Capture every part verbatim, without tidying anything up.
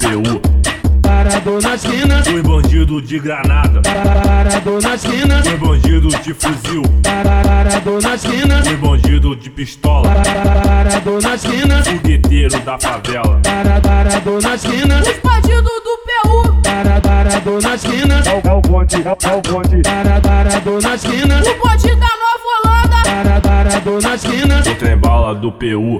P U. Parado na esquina, Os bandidos de granada, parado na esquina, os bandidos de fuzil, parado na esquina, os bandidos de pistola, parado na esquina, fogueteiro da favela. parado na esquina, Os bandidos do P U. parado na esquina, É o bonde, é o bonde. parado na esquina, O bonde da Nova Holanda. parado na esquina, O trem bala do P U.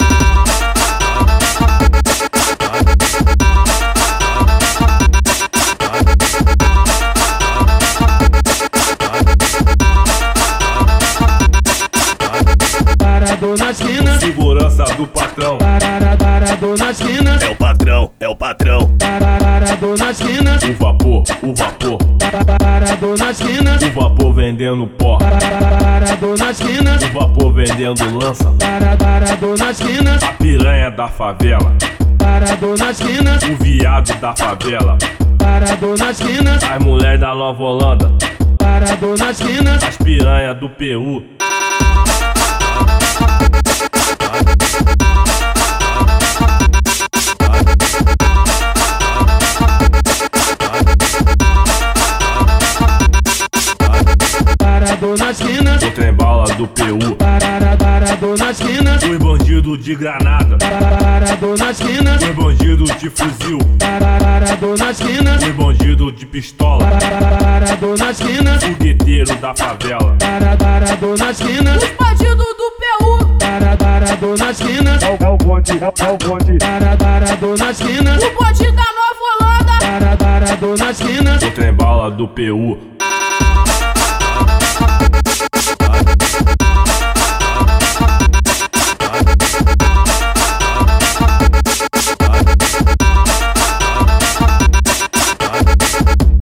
parado na esquina, Segurança do patrão. parado na esquina, É o patrão, é o patrão. parado na esquina, O vapor, o vapor, parado na esquina, o vapor vendendo pó, parado na esquina, o vapor vendendo lança. parado na esquina, A piranha da favela, parado na esquina, o viado da favela, parado na esquina, as mulher da Nova Holanda, parado na esquina, as piranha do P U. parado na esquina, O trem bala do P U. parado na esquina, Os bandidos de granada, parado na esquina, os bandidos de fuzil, parado na esquina, os bandidos de pistola, parado na esquina, fogueteiro da favela. parado na esquina, Os bandidos do P U. parado na esquina, É o bonde, é o bonde. parado na esquina, O bonde da Nova Holanda. parado na esquina, O trem bala do P U.